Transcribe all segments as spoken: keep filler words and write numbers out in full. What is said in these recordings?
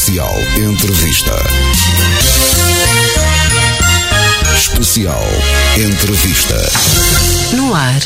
Especial Entrevista. Especial Entrevista. No ar,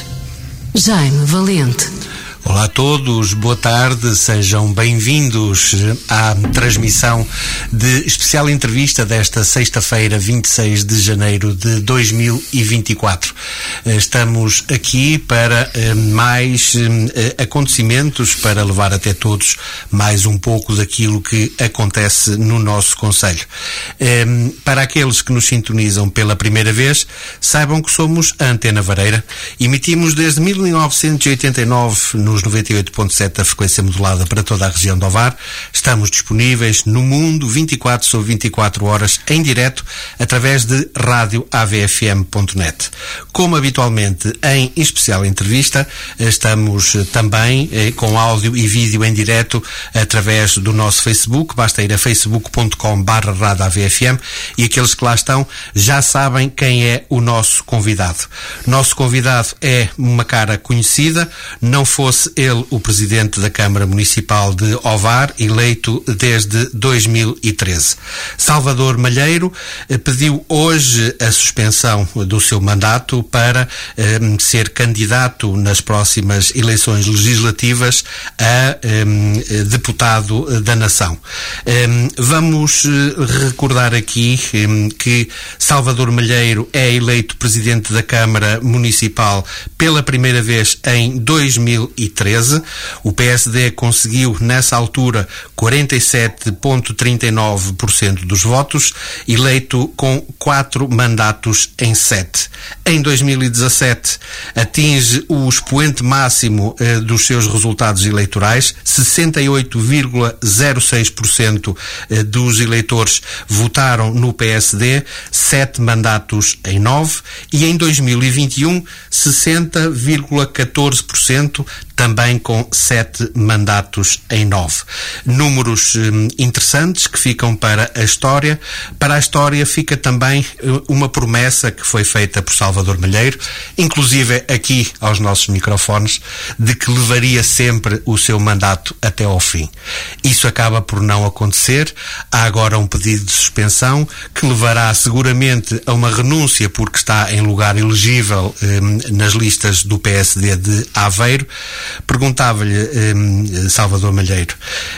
Jaime Valente. Olá a todos, boa tarde, sejam bem-vindos à transmissão de especial entrevista desta sexta-feira, vinte e seis de janeiro de dois mil e vinte e quatro. Estamos aqui para eh, mais eh, acontecimentos, para levar até todos mais um pouco daquilo que acontece no nosso concelho. Eh, para aqueles que nos sintonizam pela primeira vez, saibam que somos a Antena Vareira. Emitimos desde mil novecentos e oitenta e nove nos noventa e oito ponto sete da frequência modulada para toda a região de Ovar. Estamos disponíveis no mundo vinte e quatro sobre vinte e quatro horas em direto através de rádio a v f m ponto net. Como habitualmente em especial entrevista, estamos também eh, com áudio e vídeo em direto através do nosso Facebook. Basta ir a facebook ponto com barra rádio a v f m e aqueles que lá estão já sabem quem é o nosso convidado. Nosso convidado é uma cara conhecida, não fosse ele o Presidente da Câmara Municipal de Ovar, eleito desde dois mil e treze. Salvador Malheiro eh, pediu hoje a suspensão do seu mandato para eh, ser candidato nas próximas eleições legislativas a eh, deputado da Nação. Eh, vamos recordar aqui eh, que Salvador Malheiro é eleito Presidente da Câmara Municipal pela primeira vez em dois mil e treze. O P S D conseguiu, nessa altura, quarenta e sete vírgula trinta e nove por cento dos votos, eleito com quatro mandatos em sete. Em dois mil e dezassete, atinge o expoente máximo eh, dos seus resultados eleitorais. sessenta e oito vírgula zero seis por cento eh, dos eleitores votaram no P S D, sete mandatos em nove. E em dois mil e vinte e um, sessenta vírgula catorze por cento, também com sete mandatos em nove. Números hum, interessantes que ficam para a história. Para a história fica também hum, uma promessa que foi feita por Salvador Malheiro, inclusive aqui aos nossos microfones, de que levaria sempre o seu mandato até ao fim. Isso acaba por não acontecer. Há agora um pedido de suspensão que levará seguramente a uma renúncia porque está em lugar elegível hum, nas listas do P S D de Aveiro. Perguntava-lhe, um, Salvador Malheiro,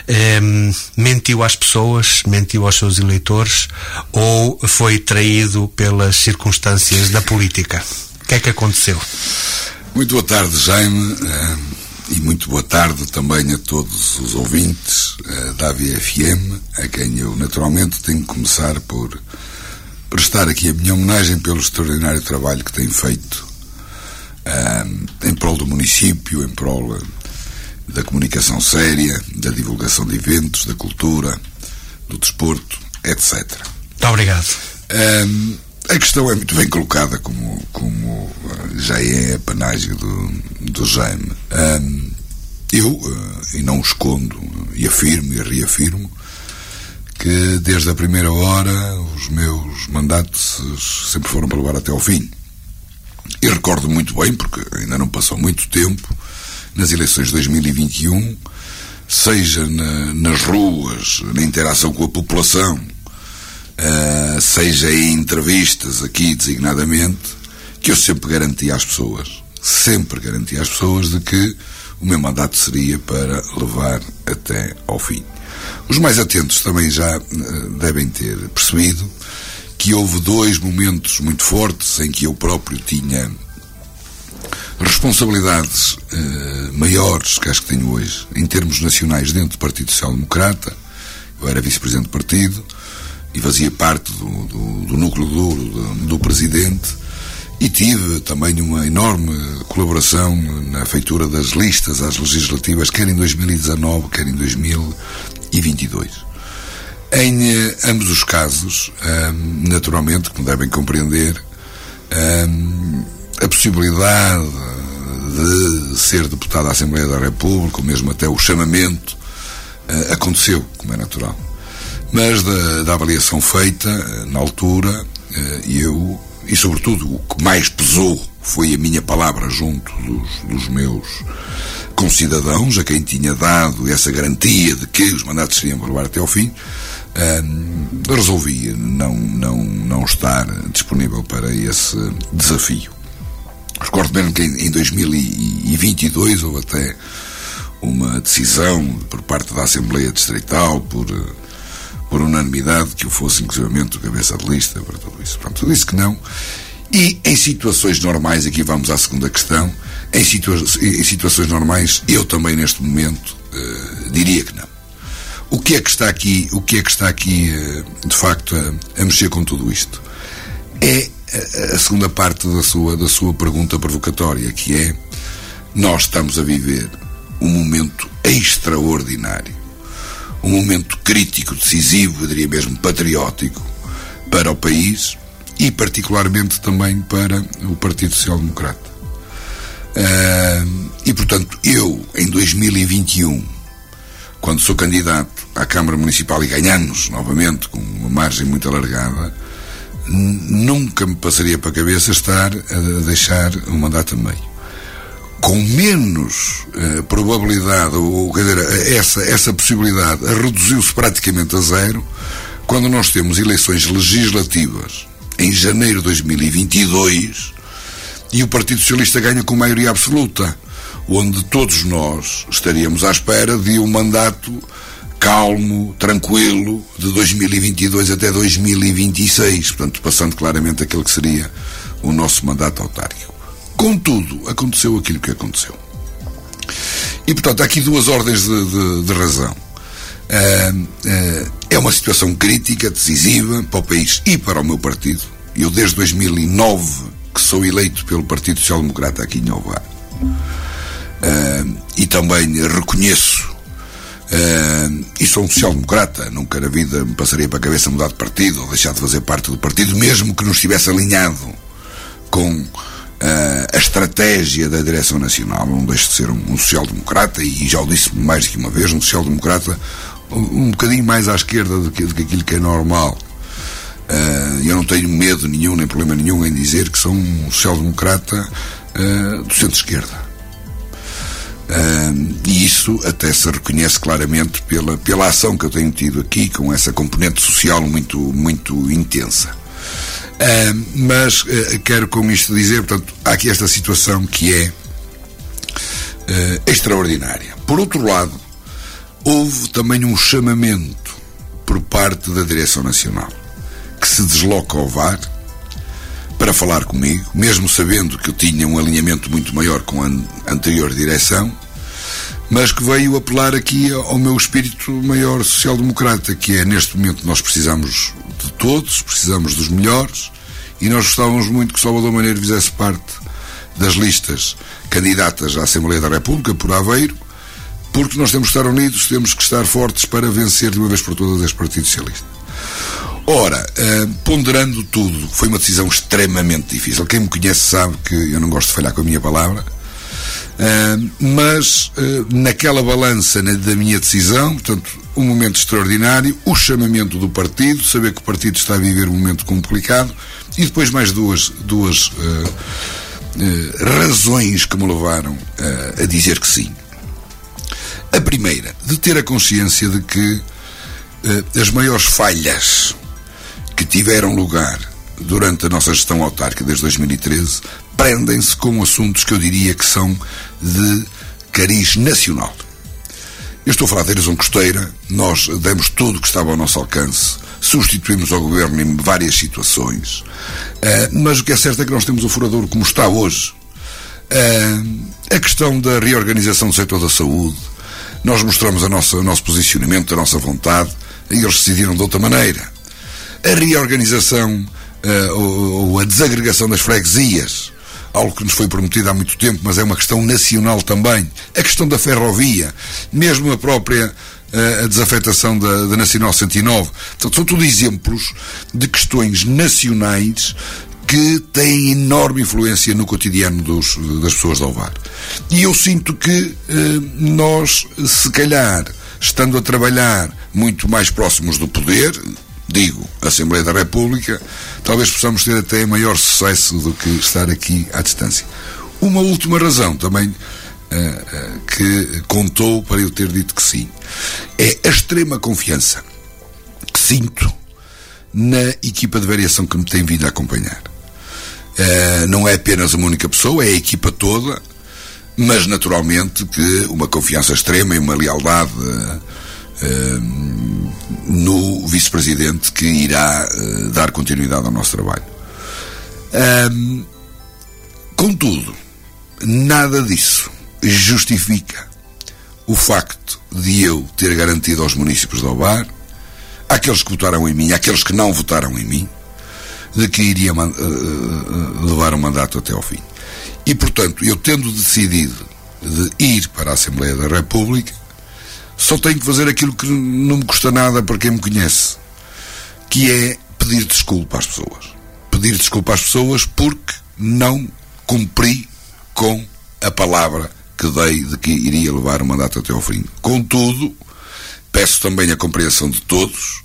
um, mentiu às pessoas, mentiu aos seus eleitores ou foi traído pelas circunstâncias da política? O que é que aconteceu? Muito boa tarde, Jaime, uh, e muito boa tarde também a todos os ouvintes uh, da A V F M, a quem eu naturalmente tenho que começar por prestar aqui a minha homenagem pelo extraordinário trabalho que tem feito Um, em prol do município, em prol da comunicação séria, da divulgação de eventos, da cultura, do desporto, etcétera. Muito obrigado. Um, a questão é muito bem colocada, como, como já é a panágio do, do Jaime. Um, eu, uh, e não o escondo, e afirmo e reafirmo, que desde a primeira hora os meus mandatos sempre foram para levar até ao fim. E recordo muito bem, porque ainda não passou muito tempo, nas eleições de dois mil e vinte e um, seja na, nas ruas, na interação com a população, uh, seja em entrevistas aqui designadamente, que eu sempre garanti às pessoas, sempre garanti às pessoas de que o meu mandato seria para levar até ao fim. Os mais atentos também já uh, devem ter percebido que houve dois momentos muito fortes em que eu próprio tinha responsabilidades eh, maiores que as que tenho hoje, em termos nacionais, dentro do Partido Social Democrata. Eu era vice-presidente do partido e fazia parte do, do, do núcleo duro do, do presidente, e tive também uma enorme colaboração na feitura das listas às legislativas, quer em dois mil e dezanove, quer em dois mil e vinte e dois. Em eh, ambos os casos, hum, naturalmente, como devem compreender, hum, a possibilidade de ser deputado à Assembleia da República, ou mesmo até o chamamento, uh, aconteceu, como é natural. Mas da, da avaliação feita, uh, na altura, uh, eu, e sobretudo o que mais pesou foi a minha palavra junto dos, dos meus concidadãos a quem tinha dado essa garantia de que os mandatos seriam levar até ao fim, uh, resolvi não, não, não estar disponível para esse desafio. Recordo mesmo que em, em dois mil e vinte e dois houve até uma decisão por parte da Assembleia Distrital, por, por unanimidade, que eu fosse inclusivamente o cabeça de lista para tudo isso. Portanto, eu disse que não. E em situações normais, aqui vamos à segunda questão, em, situa em situações normais, eu também neste momento uh, diria que não. O que é que está aqui, o que é que está aqui uh, de facto a, a mexer com tudo isto? É a, a segunda parte da sua, da sua pergunta provocatória, que é: nós estamos a viver um momento extraordinário, um momento crítico, decisivo, eu diria mesmo patriótico, para o país e particularmente também para o Partido Social Democrata. Uh, e portanto, eu em dois mil e vinte e um, quando sou candidato à Câmara Municipal e ganhamos novamente com uma margem muito alargada, nunca me passaria para a cabeça estar a deixar um mandato a meio. Com menos uh, probabilidade, ou quer dizer, essa, essa possibilidade reduziu-se praticamente a zero quando nós temos eleições legislativas em janeiro de dois mil e vinte e dois e o Partido Socialista ganha com maioria absoluta, onde todos nós estaríamos à espera de um mandato calmo, tranquilo, de dois mil e vinte e dois até dois mil e vinte e seis, portanto passando claramente aquele que seria o nosso mandato autárquico. Contudo, aconteceu aquilo que aconteceu. E, portanto, há aqui duas ordens de, de, de razão. Uh, uh, é uma situação crítica, decisiva para o país e para o meu partido. Eu, desde dois mil e nove, que sou eleito pelo Partido Social Democrata aqui em Ovar. Uh, e também reconheço, uh, e sou um social-democrata, nunca na vida me passaria para a cabeça mudar de partido ou deixar de fazer parte do partido, mesmo que não estivesse alinhado com Uh, a estratégia da Direção Nacional. Não deixo de ser um, um social-democrata, e já o disse mais do que uma vez, um social-democrata um, um bocadinho mais à esquerda do que, do que aquilo que é normal. Uh, eu não tenho medo nenhum, nem problema nenhum em dizer que sou um social-democrata uh, do centro-esquerda. Uh, e isso até se reconhece claramente pela, pela ação que eu tenho tido aqui, com essa componente social muito, muito intensa. Uh, mas uh, quero com isto dizer, portanto, há aqui esta situação que é uh, extraordinária. Por outro lado, houve também um chamamento por parte da Direção Nacional, que se desloca ao V A R para falar comigo, mesmo sabendo que eu tinha um alinhamento muito maior com a anterior direção, mas que veio apelar aqui ao meu espírito maior social-democrata, que é: neste momento nós precisamos de todos, precisamos dos melhores, e nós gostávamos muito que Salvador Malheiro fizesse parte das listas candidatas à Assembleia da República por Aveiro, porque nós temos que estar unidos, temos que estar fortes para vencer de uma vez por todas este Partido Socialista. Ora, uh, ponderando tudo, foi uma decisão extremamente difícil. Quem me conhece sabe que eu não gosto de falhar com a minha palavra. Uh, mas uh, naquela balança, na, da minha decisão, portanto, um momento extraordinário, o chamamento do partido, saber que o partido está a viver um momento complicado, e depois mais duas, duas uh, uh, razões que me levaram uh, a dizer que sim. A primeira, de ter a consciência de que uh, as maiores falhas que tiveram lugar durante a nossa gestão autárquica desde dois mil e treze prendem-se com assuntos que eu diria que são de cariz nacional. Eu estou a falar da erosão costeira. Nós demos tudo o que estava ao nosso alcance, substituímos ao governo em várias situações, uh, mas o que é certo é que nós temos o furadouro como está hoje. Uh, a questão da reorganização do setor da saúde, nós mostramos a nossa, o nosso posicionamento, a nossa vontade, e eles decidiram de outra maneira. A reorganização uh, ou, ou a desagregação das freguesias, algo que nos foi prometido há muito tempo, mas é uma questão nacional também. A questão da ferrovia, mesmo a própria uh, a desafetação da, da Nacional cento e nove. Portanto, são tudo exemplos de questões nacionais que têm enorme influência no cotidiano dos, das pessoas de Ovar. E eu sinto que uh, nós, se calhar, estando a trabalhar muito mais próximos do poder, digo, a Assembleia da República, talvez possamos ter até maior sucesso do que estar aqui à distância. Uma última razão também uh, uh, que contou para eu ter dito que sim. É a extrema confiança que sinto na equipa de variação que me tem vindo a acompanhar. Uh, não é apenas uma única pessoa, é a equipa toda, mas naturalmente que uma confiança extrema e uma lealdade uh, uh, no vice-presidente que irá uh, dar continuidade ao nosso trabalho. Uh, contudo, nada disso justifica o facto de eu ter garantido aos municípios de Ovar, àqueles que votaram em mim, àqueles que não votaram em mim, de que iria uh, levar o mandato até ao fim. E, portanto, eu tendo decidido de ir para a Assembleia da República, só tenho que fazer aquilo que não me custa nada para quem me conhece, que é pedir desculpa às pessoas. Pedir desculpa às pessoas porque não cumpri com a palavra que dei de que iria levar o mandato até ao fim. Contudo, peço também a compreensão de todos,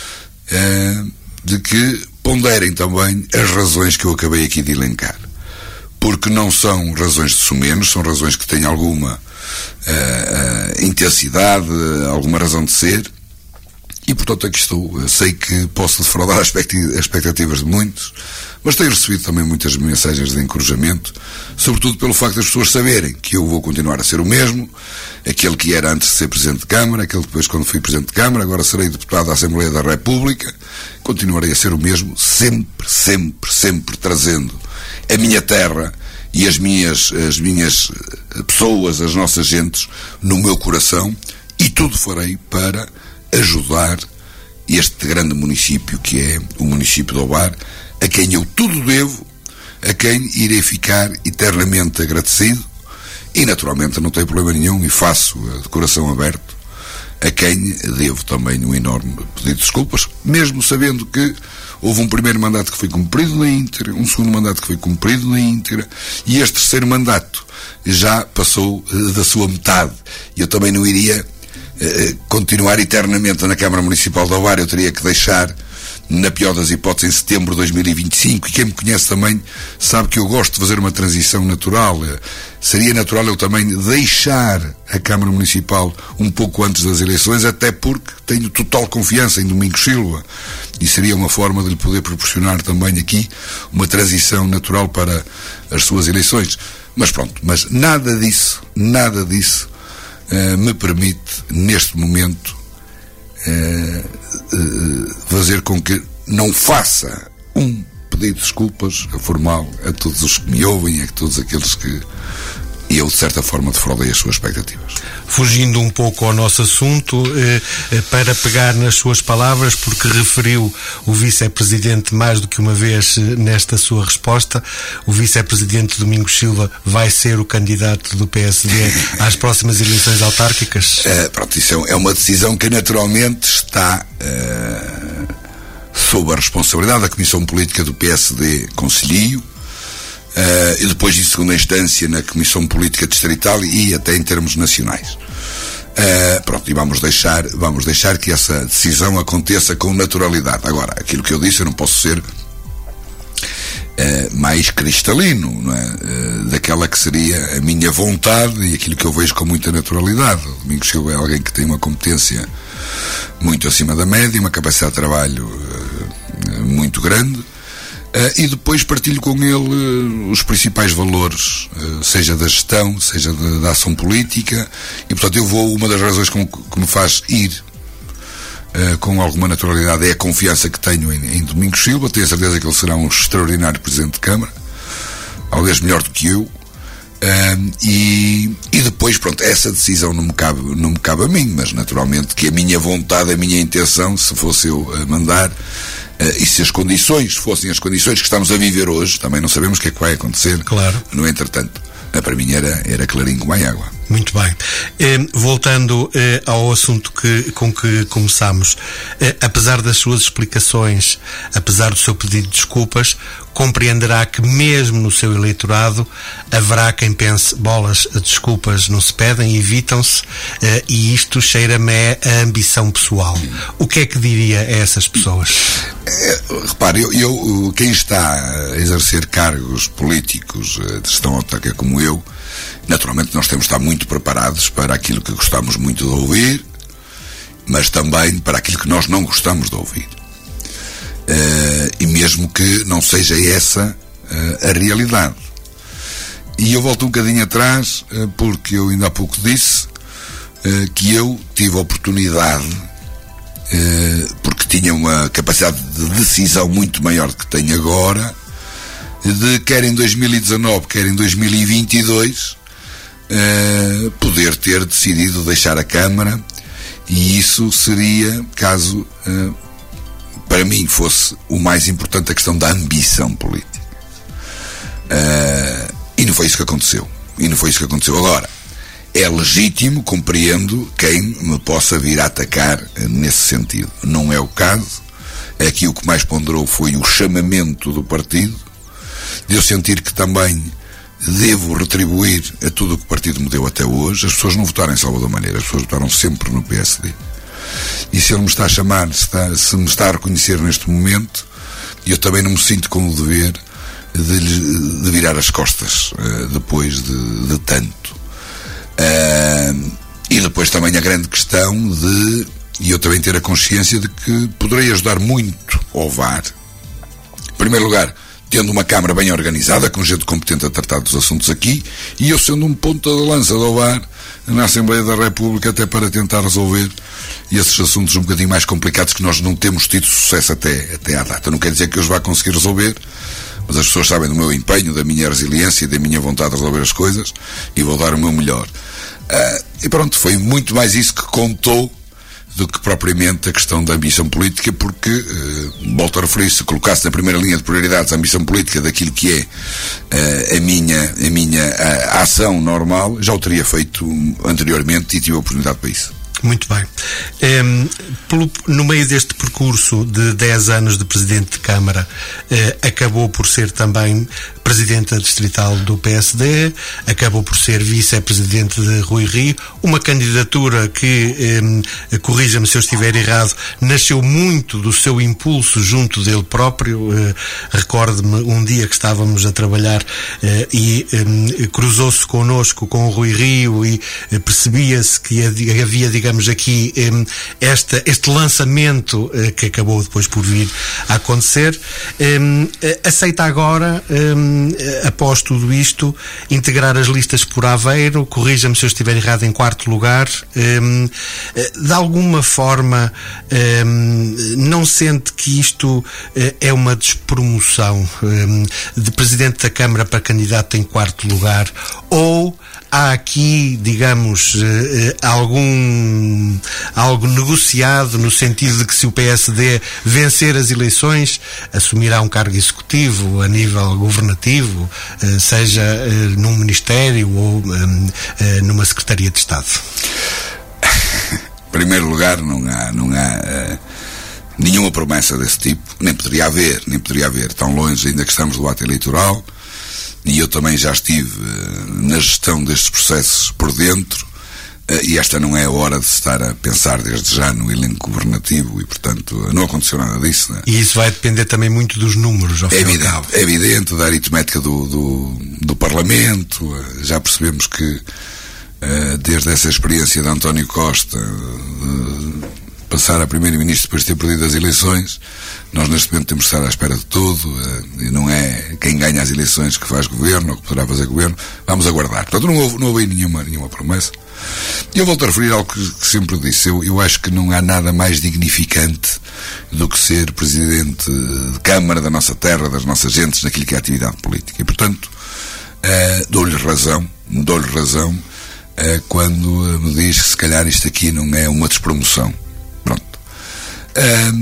uh, de que ponderem também as razões que eu acabei aqui de elencar. Porque não são razões de sumenos, são razões que têm alguma uh, uh, intensidade, alguma razão de ser, e portanto aqui estou. Sei que posso defraudar as expectativas de muitos, mas tenho recebido também muitas mensagens de encorajamento, sobretudo pelo facto das pessoas saberem que eu vou continuar a ser o mesmo, aquele que era antes de ser Presidente de Câmara, aquele que depois quando fui Presidente de Câmara, agora serei Deputado da Assembleia da República, continuarei a ser o mesmo, sempre, sempre, sempre trazendo a minha terra e as minhas, as minhas pessoas, as nossas gentes, no meu coração, e tudo farei para ajudar este grande município que é o município de Ovar, a quem eu tudo devo, a quem irei ficar eternamente agradecido, e naturalmente não tenho problema nenhum e faço de coração aberto a quem devo também um enorme pedido de desculpas, mesmo sabendo que houve um primeiro mandato que foi cumprido na íntegra, um segundo mandato que foi cumprido na íntegra, e este terceiro mandato já passou da sua metade. E eu também não iria eh, continuar eternamente na Câmara Municipal de Ovar, eu teria que deixar, na pior das hipóteses, em setembro de dois mil e vinte e cinco, e quem me conhece também sabe que eu gosto de fazer uma transição natural. Seria natural eu também deixar a Câmara Municipal um pouco antes das eleições, até porque tenho total confiança em Domingos Silva, e seria uma forma de lhe poder proporcionar também aqui uma transição natural para as suas eleições. Mas pronto, mas nada disso, nada disso uh, me permite, neste momento, Uh, uh, fazer com que não faça um pedido de desculpas formal a todos os que me ouvem, a todos aqueles que eu de certa forma defraudei as suas expectativas. Fugindo um pouco ao nosso assunto, eh, eh, para pegar nas suas palavras, porque referiu o vice-presidente mais do que uma vez eh, nesta sua resposta, o vice-presidente Domingos Silva vai ser o candidato do P S D às próximas eleições autárquicas? Uh, pronto, isso é uma decisão que naturalmente está uh, sob a responsabilidade da Comissão Política do P S D Conselhio, Uh, e depois em segunda instância na Comissão Política Distrital e até em termos nacionais. Uh, pronto, e vamos deixar, vamos deixar que essa decisão aconteça com naturalidade. Agora, aquilo que eu disse, eu não posso ser uh, mais cristalino, não é? Uh, daquela que seria a minha vontade e aquilo que eu vejo com muita naturalidade. O Domingos Silva é alguém que tem uma competência muito acima da média, uma capacidade de trabalho uh, muito grande. Uh, e depois partilho com ele uh, os principais valores, uh, seja da gestão, seja da, da ação política, e portanto eu vou, uma das razões que, que me faz ir uh, com alguma naturalidade é a confiança que tenho em, em Domingos Silva. Tenho a certeza que ele será um extraordinário Presidente de Câmara, talvez melhor do que eu, uh, e, e depois pronto, essa decisão não me cabe, não me cabe a mim, mas naturalmente que a minha vontade, a minha intenção, se fosse eu a mandar, Uh, e se as condições fossem as condições que estamos a viver hoje, também não sabemos o que é que vai acontecer. Claro. No entretanto, uh, para mim era, era clarinho como a água. Muito bem. Eh, voltando eh, ao assunto que, com que começámos, eh, apesar das suas explicações, apesar do seu pedido de desculpas, compreenderá que mesmo no seu eleitorado haverá quem pense: bolas, desculpas não se pedem, evitam-se, eh, e isto cheira-me a ambição pessoal. O que é que diria a essas pessoas? É, repare, eu, eu, quem está a exercer cargos políticos de gestão autárquica como eu, naturalmente nós temos de estar muito preparados para aquilo que gostamos muito de ouvir, mas também para aquilo que nós não gostamos de ouvir. Uh, e mesmo que não seja essa uh, a realidade. E eu volto um bocadinho atrás, uh, porque eu ainda há pouco disse uh, que eu tive a oportunidade, uh, porque tinha uma capacidade de decisão muito maior do que tenho agora, de quer em dois mil e dezanove, quer em dois mil e vinte e dois, uh, poder ter decidido deixar a Câmara, e isso seria, caso uh, para mim fosse o mais importante, a questão da ambição política. Uh, e não foi isso que aconteceu. E não foi isso que aconteceu. Agora, é legítimo, compreendo quem me possa vir a atacar nesse sentido. Não é o caso. Aqui o que mais ponderou foi o chamamento do partido, de eu sentir que também devo retribuir a tudo o que o partido me deu até hoje. As pessoas não votaram em Salvador Malheiro, as pessoas votaram sempre no P S D. E se ele me está a chamar, se, está, se me está a reconhecer neste momento, eu também não me sinto com o dever de, de virar as costas uh, depois de, de tanto. Uh, e depois também a grande questão de, e eu também ter a consciência de que poderei ajudar muito ao V A R. Em primeiro lugar, tendo uma Câmara bem organizada, com gente competente a tratar dos assuntos aqui, e eu sendo um ponta de lança do V A R na Assembleia da República, até para tentar resolver esses assuntos um bocadinho mais complicados que nós não temos tido sucesso até, até à data. Não quer dizer que eu os vá conseguir resolver, mas as pessoas sabem do meu empenho, da minha resiliência e da minha vontade de resolver as coisas, e vou dar o meu melhor. Uh, e pronto, foi muito mais isso que contou do que propriamente a questão da ambição política, porque, uh, volto a referir, se colocasse na primeira linha de prioridades a ambição política daquilo que é uh, a minha, a minha a, a ação normal, já o teria feito anteriormente e tive a oportunidade para isso. Muito bem. Um, pelo, no meio deste percurso de dez anos de Presidente de Câmara, uh, acabou por ser também Presidente Distrital do P S D, acabou por ser Vice-Presidente de Rui Rio, uma candidatura que, um, corrija-me se eu estiver errado, nasceu muito do seu impulso junto dele próprio. Uh, Recordo-me um dia que estávamos a trabalhar uh, e um, cruzou-se connosco com o Rui Rio e uh, percebia-se que havia, digamos, aqui um, esta, este lançamento uh, que acabou depois por vir a acontecer. Um, aceita agora, um, após tudo isto, integrar as listas por Aveiro, corrija-me se eu estiver errado, em quarto lugar. Um, de alguma forma, um, não sente que isto uh, é uma despromoção um, de Presidente da Câmara para candidato em quarto lugar, ou há aqui, digamos, algum algo negociado no sentido de que, se o P S D vencer as eleições, assumirá um cargo executivo a nível governativo, seja num ministério ou numa Secretaria de Estado? Em primeiro lugar, não há, não há uh, nenhuma promessa desse tipo, nem poderia haver, nem poderia haver, tão longe ainda que estamos do ato eleitoral. E eu também já estive uh, na gestão destes processos por dentro, uh, e esta não é a hora de se estar a pensar desde já no elenco governativo, e portanto uh, não aconteceu nada disso, né? E isso vai depender também muito dos números, ao é evidente, é evidente, da aritmética do, do, do Parlamento. Uh, já percebemos que uh, desde essa experiência de António Costa, uh, passar a primeiro-ministro depois de ter perdido as eleições, nós neste momento temos de estar à espera de tudo, e não é quem ganha as eleições que faz governo ou que poderá fazer governo. Vamos aguardar. Portanto, não houve, não houve nenhuma, nenhuma promessa. E eu volto a referir algo que, que sempre disse. Eu, eu acho que não há nada mais dignificante do que ser Presidente de Câmara da nossa terra, das nossas gentes, naquilo que é a atividade política. E, portanto, uh, dou-lhe razão, dou-lhe razão uh, quando me diz que se calhar isto aqui não é uma despromoção. Pronto. Uh,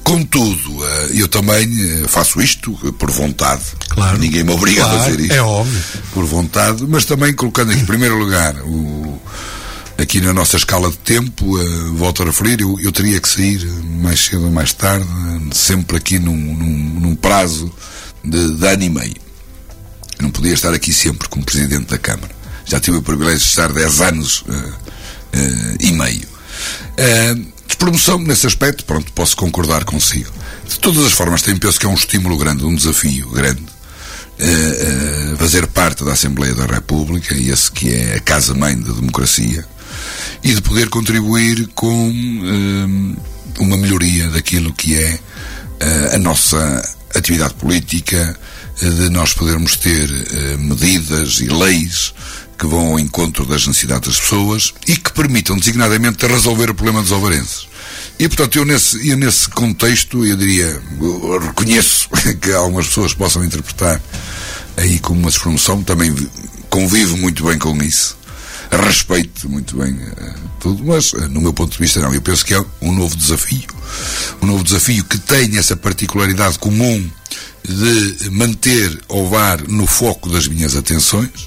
contudo, eu também faço isto por vontade. Claro. Ninguém me obriga claro, a fazer isto. É óbvio. Por vontade, mas também colocando aqui em primeiro lugar o, aqui na nossa escala de tempo, uh, volto a referir, eu, eu teria que sair mais cedo ou mais tarde, sempre aqui num, num, num prazo de, de ano e meio. Eu não podia estar aqui sempre como Presidente da Câmara. Já tive o privilégio de estar dez anos uh, uh, e meio. Uh, de promoção, nesse aspecto, pronto, posso concordar consigo. De todas as formas, tenho, penso que é um estímulo grande, um desafio grande, uh, uh, fazer parte da Assembleia da República, e esse que é a casa-mãe da democracia, e de poder contribuir com uh, uma melhoria daquilo que é uh, a nossa atividade política, uh, de nós podermos ter uh, medidas e leis que vão ao encontro das necessidades das pessoas e que permitam designadamente resolver o problema dos alvarenses. E, portanto, eu nesse, eu nesse contexto, eu diria, eu reconheço que algumas pessoas possam interpretar aí como uma despromoção, também convivo muito bem com isso, respeito muito bem uh, tudo, mas uh, no meu ponto de vista não, eu penso que é um novo desafio, um novo desafio que tem essa particularidade comum de manter o V A R no foco das minhas atenções,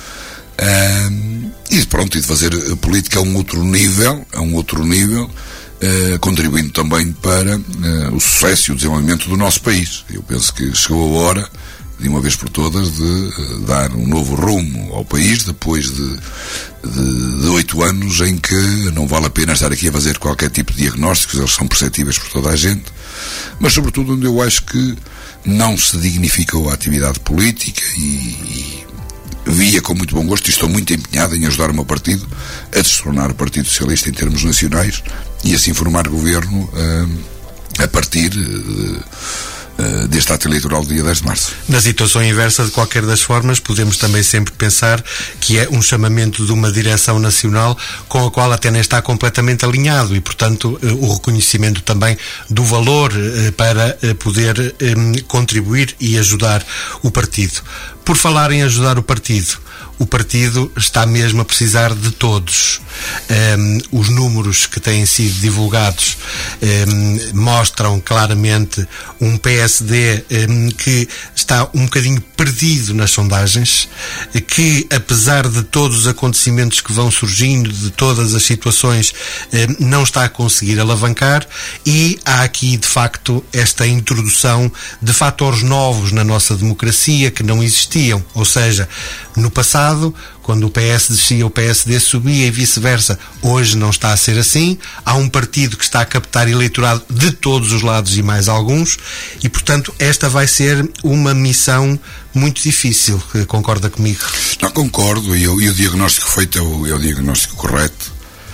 uh, e pronto, e de fazer política a um outro nível, a um outro nível, Uh, contribuindo também para uh, o sucesso e o desenvolvimento do nosso país. Eu penso que chegou a hora, de uma vez por todas, de uh, dar um novo rumo ao país, depois de, de, de oito anos em que não vale a pena estar aqui a fazer qualquer tipo de diagnósticos, eles são perceptíveis por toda a gente, mas sobretudo onde eu acho que não se dignificou a atividade política e, e via com muito bom gosto, e estou muito empenhado em ajudar o meu partido a se tornar o Partido Socialista em termos nacionais e assim formar governo uh, a partir uh, uh, deste ato eleitoral do dia dez de março. Na situação inversa, de qualquer das formas, podemos também sempre pensar que é um chamamento de uma direção nacional com a qual até nem está completamente alinhado e, portanto, uh, o reconhecimento também do valor uh, para uh, poder um, contribuir e ajudar o partido. Por falar em ajudar o partido, o partido está mesmo a precisar de todos. Um, os números que têm sido divulgados um, mostram claramente um P S D um, que está um bocadinho perdido nas sondagens, que apesar de todos os acontecimentos que vão surgindo, de todas as situações, um, não está a conseguir alavancar, e há aqui de facto esta introdução de fatores novos na nossa democracia que não existiam, ou seja, no passado, quando o P S descia, o P S D subia e vice-versa. Hoje não está a ser assim. Há um partido que está a captar eleitorado de todos os lados e mais alguns, e portanto esta vai ser uma missão muito difícil. Concorda comigo? Não, concordo, e, e o diagnóstico feito é o, é o diagnóstico correto.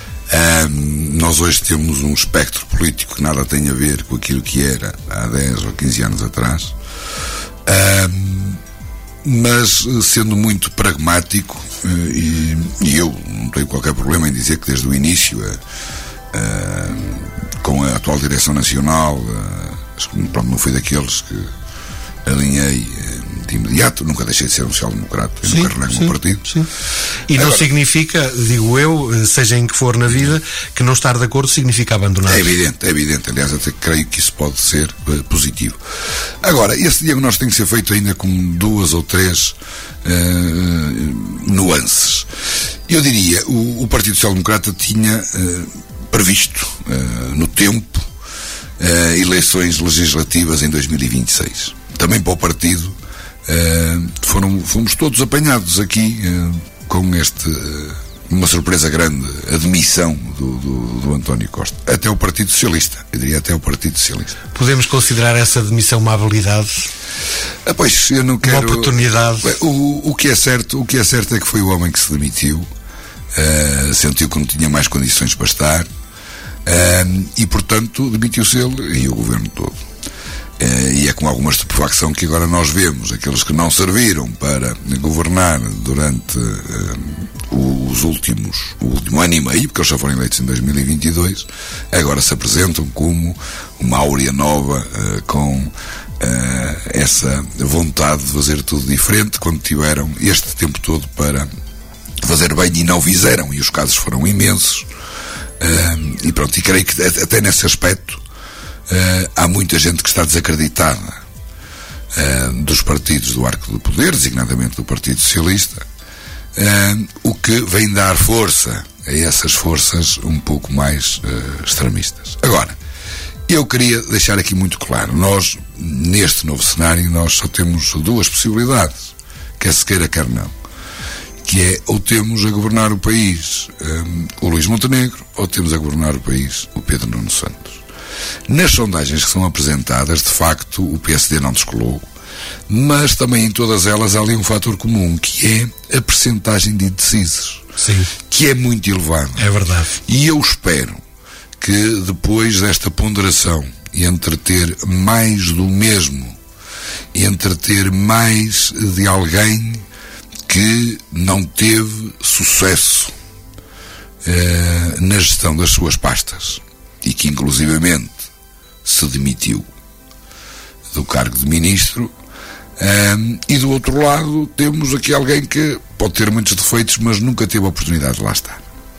Um, nós hoje temos um espectro político que nada tem a ver com aquilo que era há dez ou quinze anos atrás. Um, mas sendo muito pragmático, e, e eu não tenho qualquer problema em dizer que desde o início, uh, uh, com a atual direção nacional, uh, pronto, não fui daqueles que alinhei uh, de imediato, nunca deixei de ser um social-democrata, eu nunca renego um partido. Sim. E Agora, não significa, digo eu, seja em que for na vida, que não estar de acordo significa abandonar. É evidente, é evidente, aliás até creio que isso pode ser uh, positivo. Agora, esse diagnóstico tem que ser feito ainda com duas ou três uh, nuances. Eu diria, o, o Partido Social-Democrata tinha uh, previsto uh, no tempo uh, eleições legislativas em dois mil e vinte e seis. Também para o partido Uh, foram, fomos todos apanhados aqui uh, com este uh, uma surpresa grande, a demissão do, do, do António Costa, até o Partido Socialista, eu diria até o Partido Socialista. Podemos considerar essa demissão uma habilidade? Ah, pois, eu não quero... Uma oportunidade? O, o, que é certo, o que é certo é que foi o homem que se demitiu, uh, sentiu que não tinha mais condições para estar, uh, e portanto demitiu-se ele e o governo todo. Uh, e é com alguma estupefacção que agora nós vemos aqueles que não serviram para governar durante uh, os últimos, o último ano e meio, porque eles só foram eleitos em dois mil e vinte e dois, agora se apresentam como uma áurea nova, uh, com uh, essa vontade de fazer tudo diferente, quando tiveram este tempo todo para fazer bem e não fizeram, e os casos foram imensos. Uh, e pronto, e creio que até nesse aspecto há muita gente que está desacreditada uh, dos partidos do arco do poder, designadamente do Partido Socialista, uh, o que vem dar força a essas forças um pouco mais uh, extremistas. Agora, eu queria deixar aqui muito claro, nós, neste novo cenário, nós só temos duas possibilidades, quer se queira, quer não, que é, ou temos a governar o país um, o Luís Montenegro, ou temos a governar o país o Pedro Nuno Santos. Nas sondagens que são apresentadas, de facto, o P S D não descolou, mas também em todas elas há ali um fator comum, que é a percentagem de indecisos, Sim. que é muito elevada. É verdade. E eu espero que depois desta ponderação entre ter mais do mesmo, entre ter mais de alguém que não teve sucesso eh, na gestão das suas pastas e que inclusivamente se demitiu do cargo de ministro, um, e do outro lado temos aqui alguém que pode ter muitos defeitos, mas nunca teve a oportunidade de lá estar,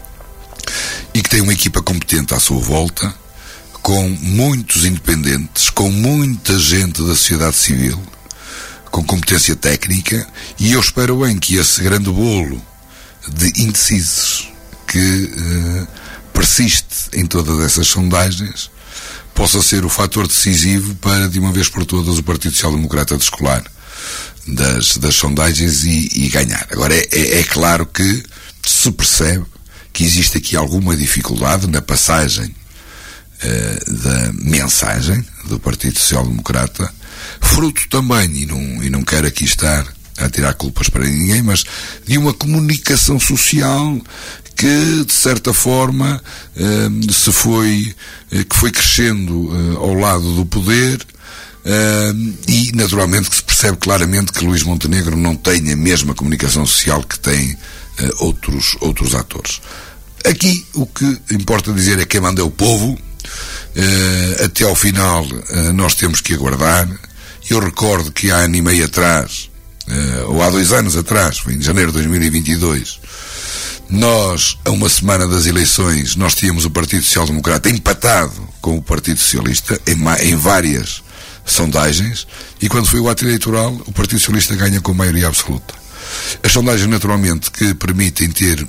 e que tem uma equipa competente à sua volta, com muitos independentes, com muita gente da sociedade civil, com competência técnica, e eu espero bem que esse grande bolo de indecisos que uh, persiste em todas essas sondagens possa ser o fator decisivo para, de uma vez por todas, o Partido Social Democrata descolar das, das sondagens e, e ganhar. Agora, é, é, é claro que se percebe que existe aqui alguma dificuldade na passagem uh, da mensagem do Partido Social Democrata, fruto também, e não, e não quero aqui estar a tirar culpas para ninguém, mas de uma comunicação social que, de certa forma, uh, se foi, uh, que foi crescendo uh, ao lado do poder, uh, e, naturalmente, que se percebe claramente que Luís Montenegro não tem a mesma comunicação social que tem uh, outros, outros atores. Aqui, o que importa dizer é que quem manda é o povo. Uh, até ao final, uh, nós temos que aguardar. Eu recordo que há ano e meio atrás, uh, ou há dois anos atrás, foi em janeiro de dois mil e vinte e dois, nós, a uma semana das eleições, nós tínhamos o Partido Social Democrata empatado com o Partido Socialista em, em várias sondagens, e quando foi o ato eleitoral, o Partido Socialista ganha com maioria absoluta. As sondagens, naturalmente, que permitem ter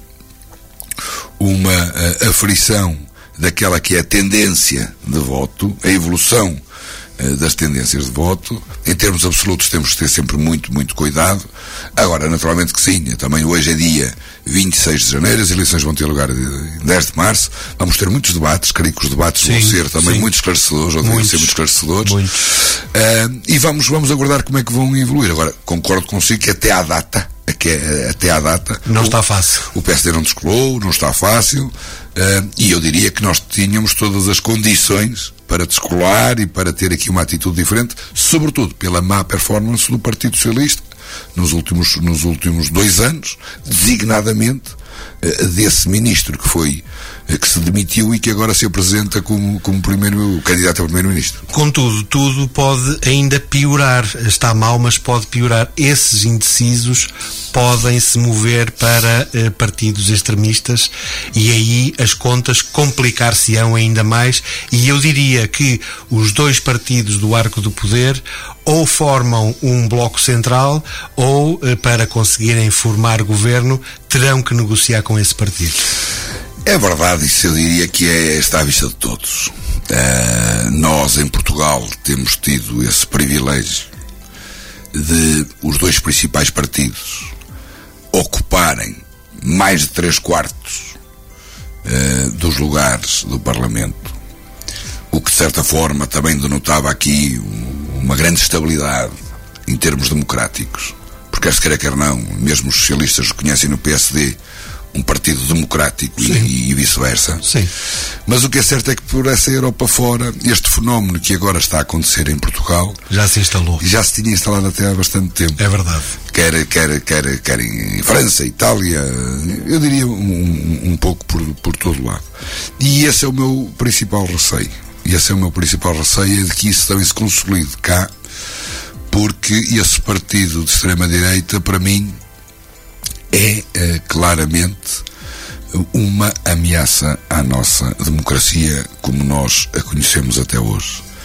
uma uh, aferição daquela que é a tendência de voto, a evolução uh, das tendências de voto. Em termos absolutos temos que ter sempre muito, muito cuidado. Agora, naturalmente que sim, também hoje é dia vinte e seis de janeiro, as eleições vão ter lugar em dez de março, vamos ter muitos debates, creio que os debates sim, vão ser também sim. muito esclarecedores, ou devem ser muito esclarecedores, uh, e vamos, vamos aguardar como é que vão evoluir. Agora, concordo consigo que até à data, que é, até à data não o, está fácil. O P S D não descolou, não está fácil, uh, e eu diria que nós tínhamos todas as condições para descolar e para ter aqui uma atitude diferente, sobretudo pela má performance do Partido Socialista nos últimos, nos últimos dois anos, designadamente uh, desse ministro que foi uh, que se demitiu e que agora se apresenta como, como primeiro, candidato a primeiro-ministro. Contudo, tudo pode ainda piorar. Está mal, mas pode piorar. Esses indecisos podem se mover para uh, partidos extremistas, e aí as contas complicar-se-ão ainda mais, e eu diria que os dois partidos do arco do poder ou formam um bloco central, ou uh, para conseguirem formar governo terão que negociar com esse partido. É verdade, isso eu diria que é, está à vista de todos. Uh, nós em Portugal temos tido esse privilégio de os dois principais partidos ocuparem mais de três quartos uh, dos lugares do Parlamento, o que de certa forma também denotava aqui uma grande estabilidade em termos democráticos, porque quer se queira quer não, mesmo os socialistas reconhecem no P S D um partido democrático e, e vice-versa. Sim. Mas o que é certo é que por essa Europa fora, este fenómeno que agora está a acontecer em Portugal já se instalou. Já se tinha instalado até há bastante tempo. É verdade. Quer, quer, quer, quer em França, Itália, eu diria um, um, um pouco por, por todo lado. E esse é o meu principal receio. E esse é o meu principal receio, é de que isso também se consolide cá, porque esse partido de extrema-direita, para mim, é, é claramente uma ameaça à nossa democracia como nós a conhecemos até hoje.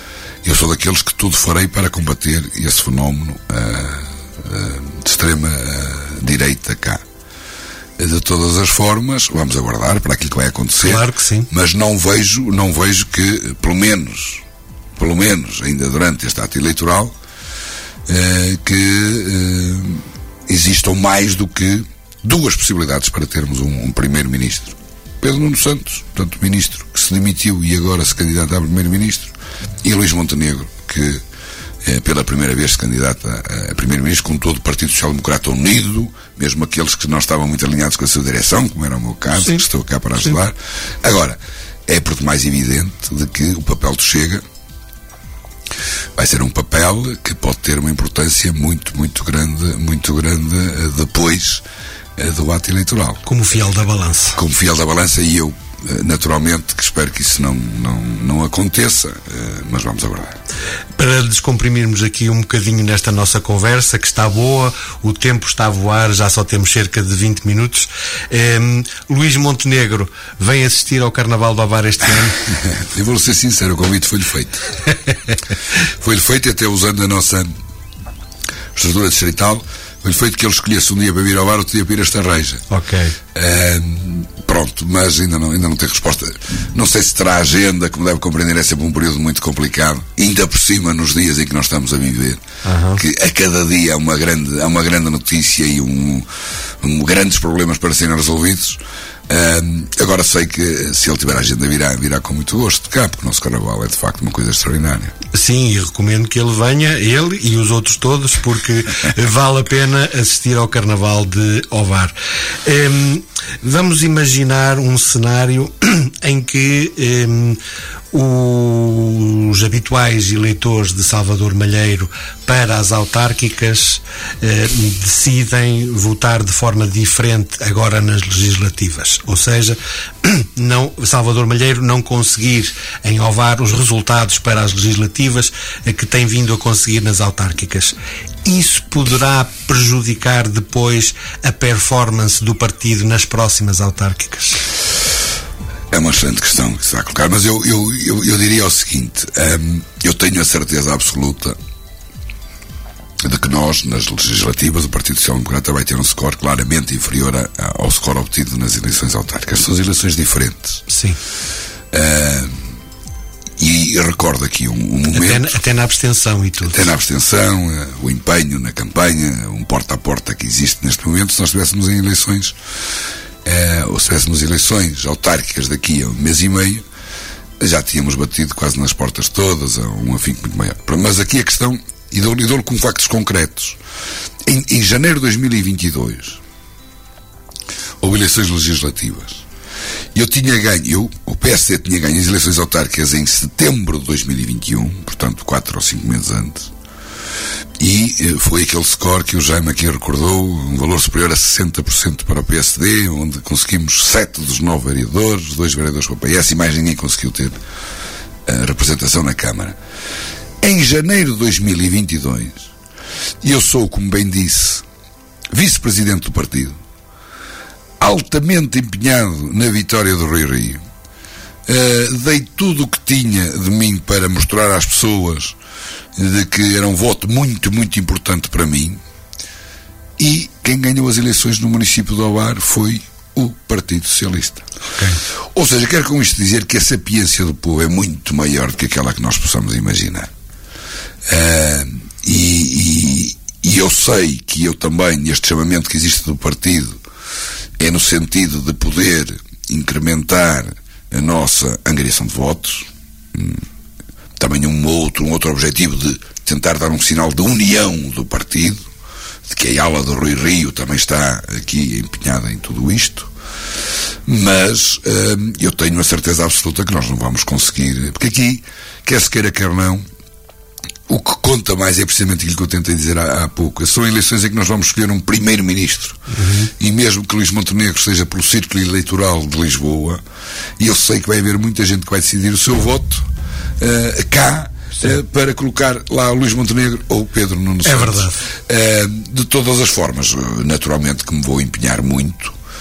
eu sou daqueles que tudo farei para combater esse fenómeno uh, uh, de extrema uh, direita cá. De todas as formas, vamos aguardar para aquilo que vai acontecer. Claro que sim. Mas não vejo, não vejo que, pelo menos, pelo menos, ainda durante este ato eleitoral, eh, que eh, existam mais do que duas possibilidades para termos um, um primeiro-ministro. Pedro Nuno Santos, portanto, ministro que se demitiu e agora se candidata a primeiro-ministro, e Luís Montenegro, que eh, pela primeira vez se candidata a primeiro-ministro, com todo o Partido Social Democrata unido, mesmo aqueles que não estavam muito alinhados com a sua direção, como era o meu caso, sim, que estou cá para ajudar. Sim. Agora, é por demais evidente de que o papel do Chega vai ser um papel que pode ter uma importância muito, muito grande, muito grande depois do ato eleitoral. Como fiel da balança. Como fiel da balança, e eu, naturalmente, que espero que isso não, não, não aconteça, mas vamos aguardar. Para descomprimirmos aqui um bocadinho nesta nossa conversa, que está boa, o tempo está a voar, já só temos cerca de vinte minutos. Um, Luís Montenegro vem assistir ao Carnaval de Ovar este ano? Eu vou ser sincero, o convite foi-lhe feito. Foi-lhe feito, até usando a nossa estrutura distrital, foi-lhe feito que ele escolhesse um dia para vir ao bar, outro dia para ir a Estarreja. Ok. Um, pronto, mas ainda não, ainda não tem resposta. Não sei se terá agenda, como deve compreender, é sempre um período muito complicado, ainda por cima nos dias em que nós estamos a viver, uhum. que a cada dia há uma grande, há uma grande notícia e um, um, grandes problemas para serem resolvidos. Um, agora sei que se ele tiver agenda virá, virá com muito gosto cá, porque o nosso Carnaval é de facto uma coisa extraordinária. Sim, e recomendo que ele venha, ele e os outros todos, porque vale a pena assistir ao Carnaval de Ovar. Um, vamos imaginar um cenário em que um, os habituais eleitores de Salvador Malheiro para as autárquicas eh, decidem votar de forma diferente agora nas legislativas, ou seja, não, Salvador Malheiro não conseguir em Ovar os resultados para as legislativas eh, que tem vindo a conseguir nas autárquicas. Isso poderá prejudicar depois a performance do partido nas próximas autárquicas? É uma excelente questão que se vai colocar, mas eu, eu, eu, eu diria o seguinte, um, eu tenho a certeza absoluta de que nós, nas legislativas, o Partido Social Democrata vai ter um score claramente inferior a, a, ao score obtido nas eleições autárquicas. São eleições diferentes. Sim. Uh, e eu recordo aqui um, um momento... Até, até na abstenção e tudo. Até na abstenção, uh, o empenho na campanha, um porta a porta que existe neste momento, se nós estivéssemos em eleições... Uh, ou se tivéssemos eleições autárquicas daqui a um mês e meio, já tínhamos batido quase nas portas todas, a um afinco muito maior. Mas aqui a questão, e dou-lhe dou com factos concretos, em, em janeiro de dois mil e vinte e dois houve eleições legislativas, eu tinha ganho, eu, o P S D tinha ganho as eleições autárquicas em setembro de dois mil e vinte e um, portanto quatro ou cinco meses antes, e foi aquele score que o Jaime aqui recordou, um valor superior a sessenta por cento para o P S D, onde conseguimos sete dos nove vereadores, dois vereadores para o P S, e mais ninguém conseguiu ter a representação na Câmara. Em janeiro de dois mil e vinte e dois, eu sou, como bem disse, vice-presidente do partido, altamente empenhado na vitória do Rui Rio, uh, dei tudo o que tinha de mim para mostrar às pessoas de que era um voto muito, muito importante para mim, e quem ganhou as eleições no município de Ovar foi o Partido Socialista. Okay. Ou seja, quero com isto dizer que a sapiência do povo é muito maior do que aquela que nós possamos imaginar. Uh, e, e, e eu sei que eu também, este chamamento que existe do partido é no sentido de poder incrementar a nossa angariação de votos, também um outro, um outro objetivo de tentar dar um sinal de união do partido, de que a ala do Rui Rio também está aqui empenhada em tudo isto, mas hum, eu tenho a certeza absoluta que nós não vamos conseguir, porque aqui, quer se queira, quer não, o que conta mais é precisamente aquilo que eu tentei dizer há, há pouco. São eleições em que nós vamos escolher um primeiro-ministro, uhum. e mesmo que Luís Montenegro seja pelo círculo eleitoral de Lisboa, e eu sei que vai haver muita gente que vai decidir o seu voto Uh, cá uh, para colocar lá o Luís Montenegro ou Pedro Nuno Santos. É verdade. Uh, de todas as formas, uh, naturalmente que me vou empenhar muito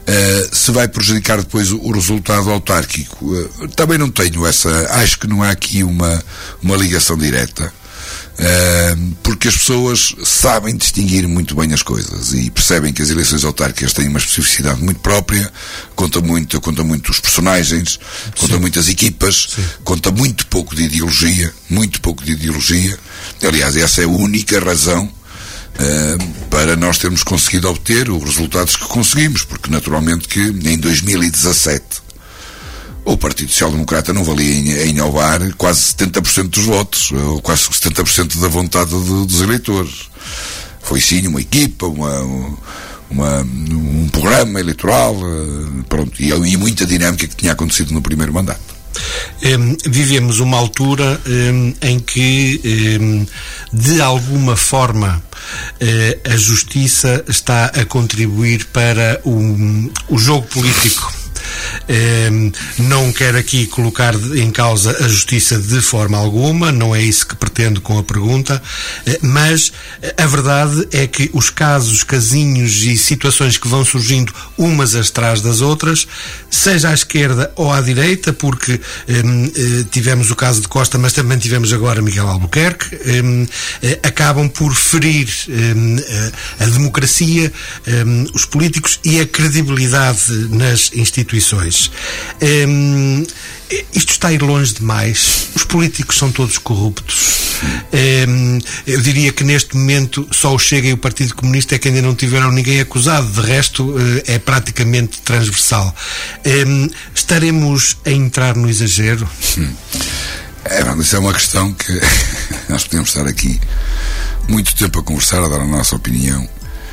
Uh, se vai prejudicar depois o, o resultado autárquico, uh, também não tenho essa, acho que não há aqui uma, uma ligação direta, uh, porque as pessoas sabem distinguir muito bem as coisas e percebem que as eleições autárquicas têm uma especificidade muito própria, conta muito, conta muito os personagens, conta muito as equipas, Sim. conta muito pouco de ideologia, muito pouco de ideologia. Aliás, essa é a única razão Uh, para nós termos conseguido obter os resultados que conseguimos, porque naturalmente que em dois mil e dezassete o Partido Social Democrata não valia em, em Ovar quase setenta por cento dos votos, ou quase setenta por cento da vontade de, dos eleitores. Foi sim uma equipa, uma, uma, um programa eleitoral, uh, pronto, e, e muita dinâmica que tinha acontecido no primeiro mandato. Um, vivemos uma altura um, em que um, de alguma forma uh, a justiça está a contribuir para o, o jogo político. Um, não quero aqui colocar em causa a justiça de forma alguma, não é isso que pretendo com a pergunta, mas a verdade é que os casos, casinhos e situações que vão surgindo umas atrás das outras, seja à esquerda ou à direita, porque um, tivemos o caso de Costa, mas também tivemos agora Miguel Albuquerque, um, acabam por ferir um, a, a democracia, um, os políticos e a credibilidade nas instituições. Um, isto está a ir longe demais. Os políticos são todos corruptos. Um, eu diria que neste momento só o Chega e o Partido Comunista é que ainda não tiveram ninguém acusado, de resto uh, é praticamente transversal. Um, estaremos a entrar no exagero? Hum. É, bom, isso é uma questão que nós podemos estar aqui muito tempo a conversar, a dar a nossa opinião.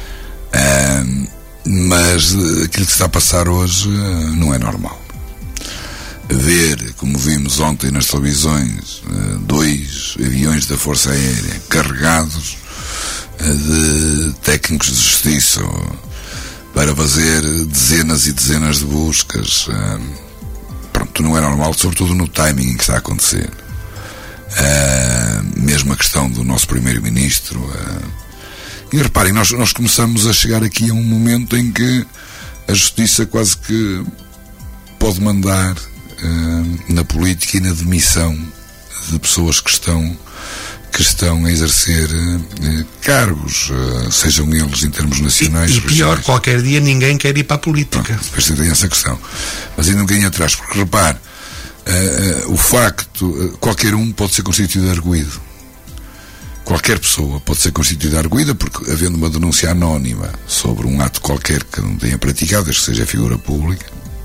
Um, mas aquilo que está a passar hoje não é normal. Ver, como vimos ontem nas televisões, dois aviões da Força Aérea carregados de técnicos de justiça para fazer dezenas e dezenas de buscas, pronto, não é normal, sobretudo no timing em que está a acontecer. Mesmo a questão do nosso primeiro-ministro. E reparem, nós, nós começamos a chegar aqui a um momento em que a justiça quase que pode mandar uh, na política e na demissão de pessoas que estão, que estão a exercer uh, cargos, uh, sejam eles em termos nacionais. E, e pior, regionais. Qualquer dia ninguém quer ir para a política. Pronto, depois tem essa questão. Mas ainda um bocadinho atrás, porque repare, uh, uh, o facto, uh, qualquer um pode ser constituído arguido. Qualquer pessoa pode ser constituída arguida, porque havendo uma denúncia anónima sobre um ato qualquer que não tenha praticado, desde que seja figura pública,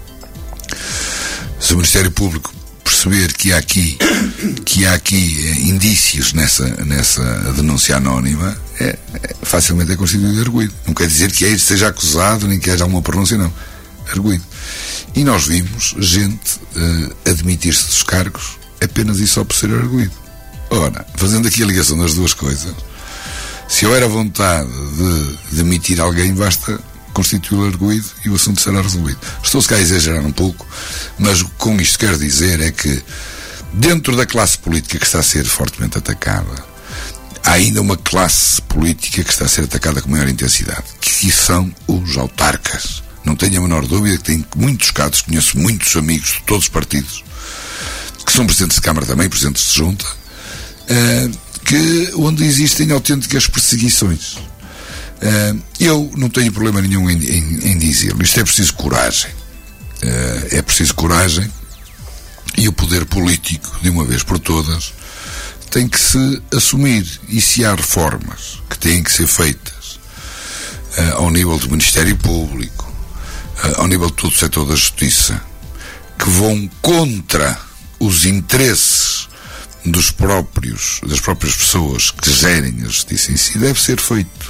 se o Ministério Público perceber que há aqui, que há aqui é, indícios nessa, nessa denúncia anónima, é, é, facilmente é constituído arguido. Não quer dizer que é, seja acusado, nem que haja alguma pronúncia, não. Arguido. E nós vimos gente uh, admitir-se dos cargos apenas e só por ser arguido. Ora, fazendo aqui a ligação das duas coisas, se houver a vontade de demitir alguém, basta constituí-lo arguido e o assunto será resolvido. Estou-se cá a exagerar um pouco, mas o que com isto quero dizer é que, dentro da classe política que está a ser fortemente atacada, há ainda uma classe política que está a ser atacada com maior intensidade, que são os autarcas. Não tenho a menor dúvida que tenho muitos casos, conheço muitos amigos de todos os partidos, que são presidentes de Câmara também, presidentes de Junta, Uh, que, onde existem autênticas perseguições. Uh, eu não tenho problema nenhum em, em, em dizer-lo. Isto é preciso coragem. Uh, é preciso coragem e o poder político, de uma vez por todas, tem que se assumir. E se há reformas que têm que ser feitas uh, ao nível do Ministério Público, uh, ao nível de todo o setor da Justiça, que vão contra os interesses dos próprios, das próprias pessoas que gerem a justiça em si, deve ser feito.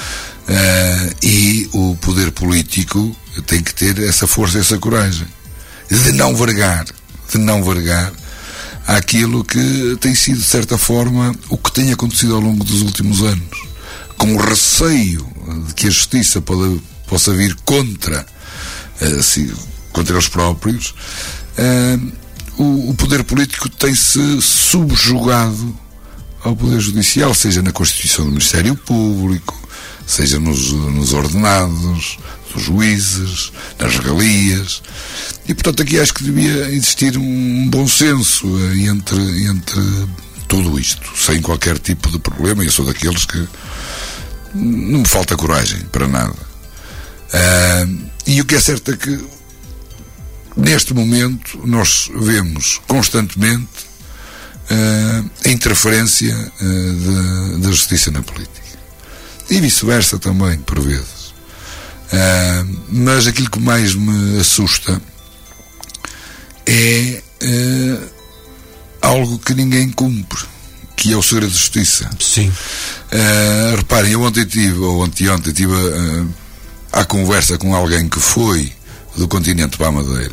Uh, e o poder político tem que ter essa força, essa coragem de não vergar, de não vergar aquilo que tem sido, de certa forma, o que tem acontecido ao longo dos últimos anos, com o receio de que a justiça pode, possa vir contra, uh, se, contra eles próprios. Uh, O, o poder político tem-se subjugado ao poder judicial, seja na constituição do Ministério Público, seja nos, nos ordenados dos juízes, nas regalias, e portanto aqui acho que devia existir um bom senso entre, entre tudo isto, sem qualquer tipo de problema. Eu sou daqueles que não me falta coragem para nada. Uh, e o que é certo é que neste momento nós vemos constantemente uh, a interferência uh, da justiça na política, e vice-versa também, por vezes. Uh, mas aquilo que mais me assusta é uh, algo que ninguém cumpre, que é o segredo de justiça. Sim. Uh, reparem, eu ontem tive, ou anteontem, tive uh, à conversa com alguém que foi do continente para a Madeira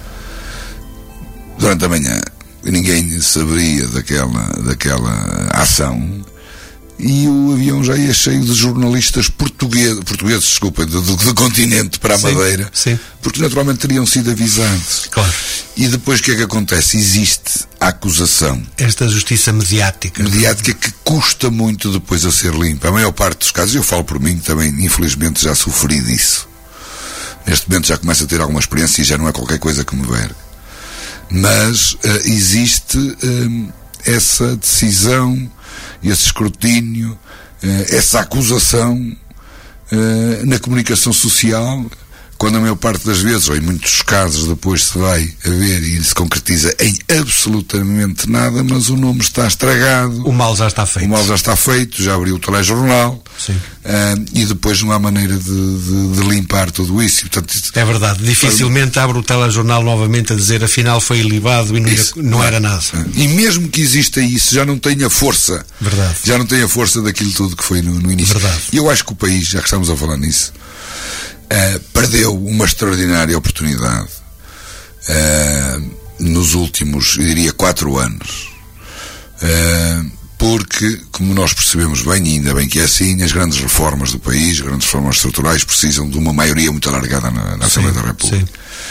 durante a manhã, ninguém saberia daquela, daquela ação, e o avião já ia cheio de jornalistas portugueses, portugueses, desculpa, do, do, do continente para a sim, Madeira, sim. Porque naturalmente teriam sido avisados. Claro. E depois o que é que acontece? Existe a acusação. Esta justiça mediática. Mediática que custa muito depois a ser limpa. A maior parte dos casos, eu falo por mim, também infelizmente já sofri disso. Neste momento já começo a ter alguma experiência e já não é qualquer coisa que me vergue. Mas uh, existe uh, essa decisão, esse escrutínio, uh, essa acusação uh, na comunicação social, quando a maior parte das vezes, ou em muitos casos depois se vai a ver e se concretiza em absolutamente nada, mas o nome está estragado. O mal já está feito. O mal já está feito, já abriu o telejornal. Sim. Uh, e depois não há maneira de, de, de limpar tudo isso. E, portanto, é verdade, dificilmente abre o telejornal novamente a dizer afinal foi ilibado e não, isso, não, não era nada. E mesmo que exista isso, já não tem a força. Verdade. Já não tem a força daquilo tudo que foi no, no início. Verdade. E eu acho que o país, já que estamos a falar nisso, Uh, perdeu uma extraordinária oportunidade uh, nos últimos, eu diria, quatro anos, uh, porque, como nós percebemos bem, e ainda bem que é assim, as grandes reformas do país, as grandes reformas estruturais, precisam de uma maioria muito alargada na, na Assembleia da República. Sim.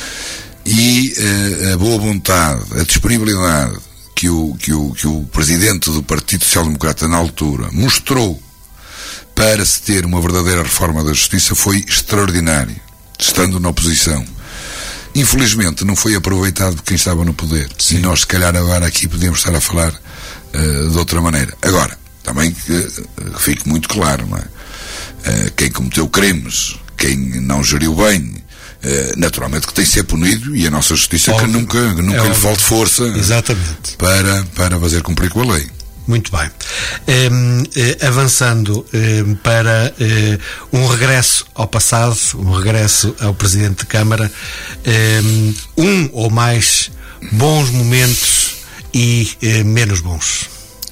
E uh, a boa vontade, a disponibilidade que o, que, o, que o Presidente do Partido Social Democrata na altura mostrou para se ter uma verdadeira reforma da justiça foi extraordinário, estando na oposição. Infelizmente não foi aproveitado por quem estava no poder. Sim. E nós, se calhar, agora aqui podíamos estar a falar uh, de outra maneira. Agora, também que uh, fique muito claro, não é? Uh, quem cometeu crimes, quem não geriu bem, uh, naturalmente que tem de ser punido, e a nossa justiça óbvio. que nunca, que nunca é lhe falte força. Exatamente. Para, para fazer cumprir com a lei. Muito bem. Um, eh, avançando um, para um, um regresso ao passado, um regresso ao Presidente de Câmara, um, um ou mais bons momentos e um, menos bons.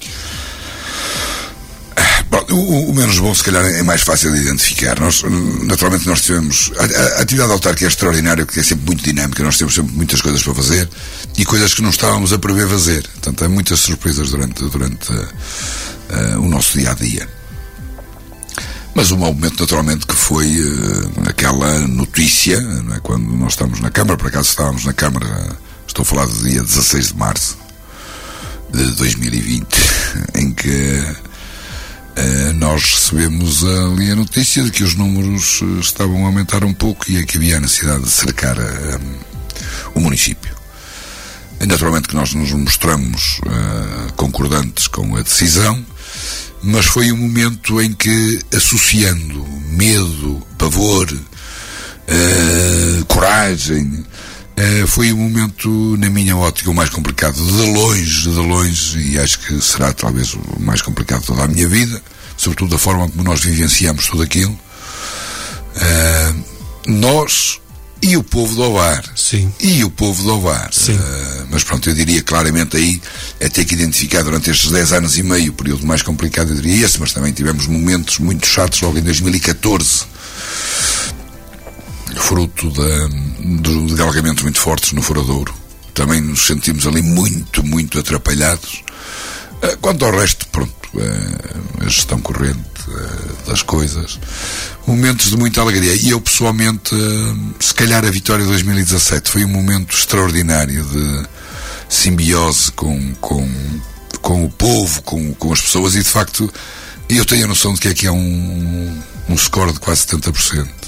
Bom, o, o menos bom, se calhar, é mais fácil de identificar. Nós, naturalmente, nós tivemos... A, a, a atividade autárquica é extraordinária, porque é sempre muito dinâmica, nós temos sempre muitas coisas para fazer e coisas que não estávamos a prever fazer. Portanto, há muitas surpresas durante, durante uh, uh, o nosso dia-a-dia. Mas o mau momento, naturalmente, que foi uh, aquela notícia, não é? Quando nós estamos na Câmara, por acaso estávamos na Câmara, estou a falar do dia dezasseis de março de dois mil e vinte, em que... Uh, nós recebemos ali a notícia de que os números uh, estavam a aumentar um pouco e que havia a necessidade de cercar uh, um, o município. E, naturalmente que nós nos mostramos uh, concordantes com a decisão, mas foi um momento em que, associando medo, pavor, uh, coragem, uh, foi um momento, na minha ótica, o mais complicado de longe, de longe, e acho que será talvez o mais complicado de toda a minha vida, sobretudo da forma como nós vivenciamos tudo aquilo. Uh, nós e o povo de Ovar. Sim. E o povo de Ovar. Sim. Uh, mas pronto, eu diria claramente aí, é ter que identificar durante estes dez anos e meio, o período mais complicado, eu diria esse, mas também tivemos momentos muito chatos logo em dois mil e catorze, fruto da, de, de galgamentos muito fortes no Foradouro. Também nos sentimos ali muito, muito atrapalhados. Uh, quanto ao resto, pronto, uh, a gestão corrente uh, das coisas, momentos de muita alegria. E eu pessoalmente, uh, se calhar a vitória de dois mil e dezassete foi um momento extraordinário de simbiose com, com, com o povo, com, com as pessoas, e de facto eu tenho a noção de que aqui há um, um score de quase setenta por cento.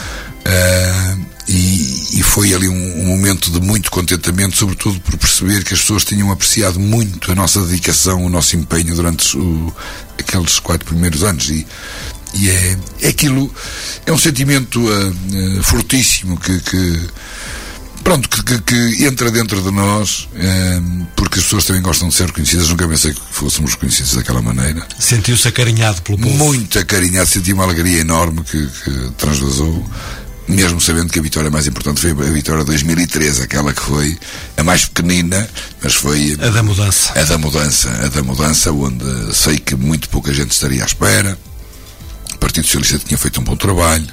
Uh, e, e foi ali um, um momento de muito contentamento, sobretudo por perceber que as pessoas tinham apreciado muito a nossa dedicação, o nosso empenho durante o, aqueles quatro primeiros anos. E, e é, é aquilo, é um sentimento uh, uh, fortíssimo que, que pronto, que, que, que entra dentro de nós, uh, porque as pessoas também gostam de ser reconhecidas. Nunca pensei que fôssemos reconhecidos daquela maneira. Sentiu-se acarinhado pelo povo? Muito acarinhado, senti uma alegria enorme que, que transvasou, mesmo sabendo que a vitória mais importante foi a vitória de dois mil e treze, aquela que foi a mais pequenina, mas foi a da mudança. A da mudança, a da mudança, onde sei que muito pouca gente estaria à espera. O Partido Socialista tinha feito um bom trabalho.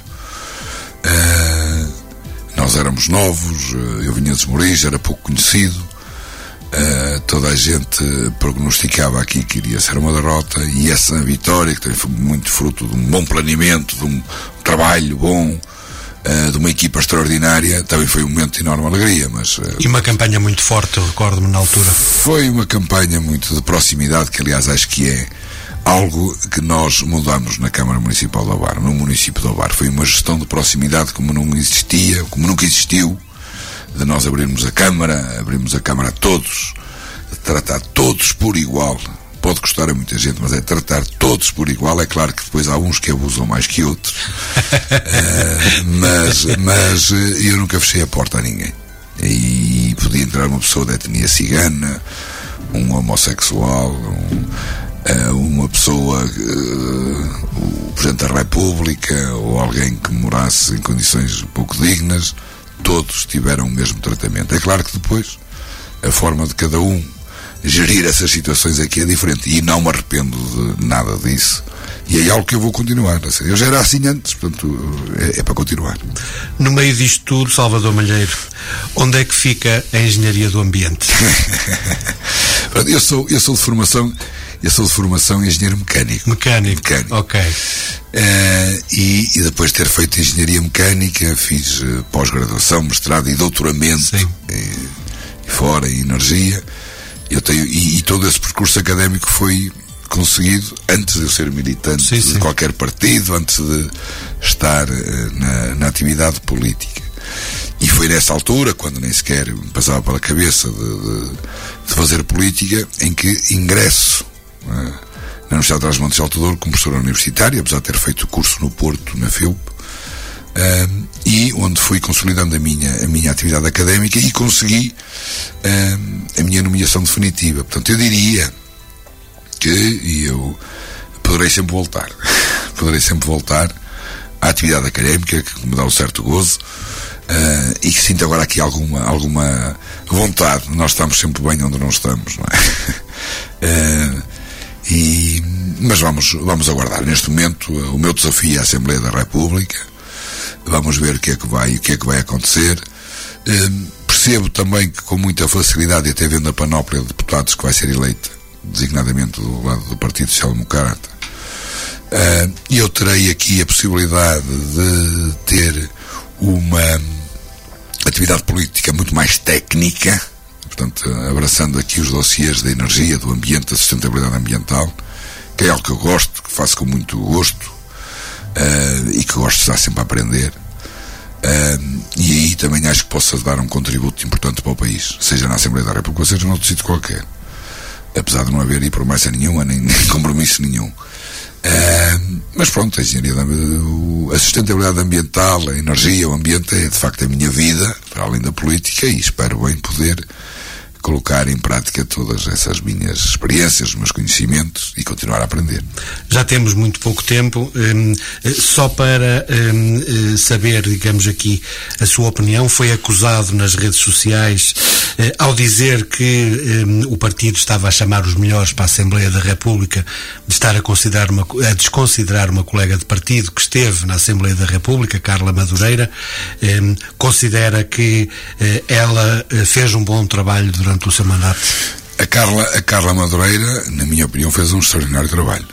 Uh, nós éramos novos, eu vinha de Esmoriz, era pouco conhecido. Uh, toda a gente prognosticava aqui que iria ser uma derrota, e essa vitória, que também foi muito fruto de um bom planeamento, de um trabalho bom, Uh, de uma equipa extraordinária, também foi um momento de enorme alegria. Mas, uh, e uma campanha muito forte, eu recordo-me na altura. Foi uma campanha muito de proximidade, que aliás acho que é algo que nós mudamos na Câmara Municipal de Ovar, no município de Ovar. Foi uma gestão de proximidade como não existia, como nunca existiu, de nós abrirmos a Câmara, abrirmos a Câmara a todos, de tratar todos por igual. Pode custar a muita gente, mas é tratar todos por igual. É claro que depois há uns que abusam mais que outros, uh, mas, mas eu nunca fechei a porta a ninguém. E podia entrar uma pessoa da etnia cigana, um homossexual, um, uh, uma pessoa, uh, o Presidente da República, ou alguém que morasse em condições pouco dignas. Todos tiveram o mesmo tratamento. É claro que depois a forma de cada um gerir essas situações aqui é diferente, e não me arrependo de nada disso, e é algo que eu vou continuar a ser. Eu já era assim antes, portanto é, é para continuar. No meio disto tudo, Salvador Malheiro, onde é que fica a engenharia do ambiente? eu sou eu sou de formação eu sou de formação engenheiro mecânico. Mecânico, mecânico. ok. Uh, e, e depois de ter feito engenharia mecânica, fiz uh, pós-graduação, mestrado e doutoramento e, e fora em energia. Eu tenho, e, e todo esse percurso académico foi conseguido antes de eu ser militante sim, sim. de qualquer partido, antes de estar uh, na, na atividade política. E foi nessa altura, quando nem sequer me passava pela cabeça de, de, de fazer política, em que ingresso uh, na Universidade de Trás-os-Montes de Alto Douro como professor universitário, apesar de ter feito o curso no Porto, na F I U P, uh, e onde fui consolidando a minha, a minha atividade académica e consegui uh, a minha nomeação definitiva. Portanto, eu diria que e eu poderei sempre voltar, poderei sempre voltar à atividade académica, que me dá um certo gozo, uh, e que sinto agora aqui alguma, alguma vontade. Nós estamos sempre bem onde não estamos, não é? uh, e, mas vamos, vamos aguardar. Neste momento, uh, o meu desafio é a Assembleia da República. Vamos ver o que é que vai, o que é que vai acontecer. Uh, percebo também que com muita facilidade, e até vendo a panóplia de deputados que vai ser eleita, designadamente do lado do Partido Social Democrata, uh, eu terei aqui a possibilidade de ter uma atividade política muito mais técnica, portanto, abraçando aqui os dossiês da energia, do ambiente, da sustentabilidade ambiental, que é algo que eu gosto, que faço com muito gosto. Uh, e que gosto de estar sempre a aprender, uh, e aí também acho que possa dar um contributo importante para o país, seja na Assembleia da República, seja noutro sítio qualquer, apesar de não haver aí promessa nenhuma, nem, nem compromisso nenhum. Uh, mas pronto, a engenharia, a sustentabilidade ambiental, a energia, o ambiente é de facto a minha vida, para além da política, e espero bem poder colocar em prática todas essas minhas experiências, os meus conhecimentos, e continuar a aprender. Já temos muito pouco tempo, um, só para um, saber, digamos aqui, a sua opinião. Foi acusado nas redes sociais, uh, ao dizer que um, o partido estava a chamar os melhores para a Assembleia da República, de estar a, considerar uma, a desconsiderar uma colega de partido que esteve na Assembleia da República, Carla Madureira. Um, considera que uh, ela uh, fez um bom trabalho durante o seu mandato? A Carla, a Carla Madureira, na minha opinião, fez um extraordinário trabalho,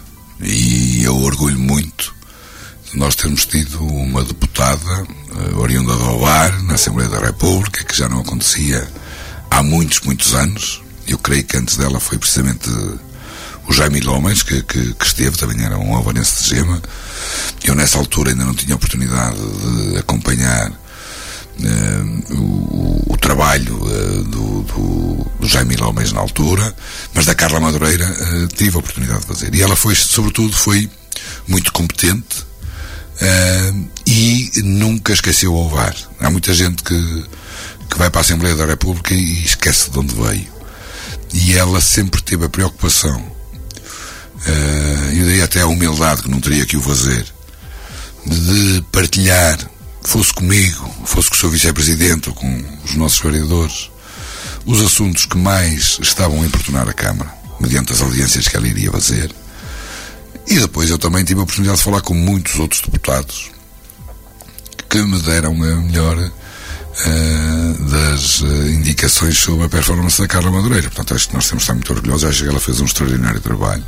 e eu orgulho muito de nós termos tido uma deputada uh, oriunda de Ovar na Assembleia da República, que já não acontecia há muitos, muitos anos. Eu creio que antes dela foi precisamente o Jaime Lomens, que, que, que esteve, também era um alvarense de Gema. Eu nessa altura ainda não tinha oportunidade de acompanhar uh, o, o trabalho uh, do, do, do Jaime Lomens na altura, mas da Carla Madureira uh, tive a oportunidade de fazer. E ela foi, sobretudo, foi muito competente uh, e nunca esqueceu o ovar. Há muita gente que, que vai para a Assembleia da República e esquece de onde veio. E ela sempre teve a preocupação, uh, eu diria até a humildade, que não teria que o fazer, de partilhar, fosse comigo, fosse com o seu vice-presidente ou com os nossos vereadores, os assuntos que mais estavam a importunar a Câmara, mediante as audiências que ela iria fazer. E depois eu também tive a oportunidade de falar com muitos outros deputados que me deram a melhor uh, das uh, indicações sobre a performance da Carla Madureira. Portanto, acho que nós temos de estar muito orgulhosos. Acho que ela fez um extraordinário trabalho.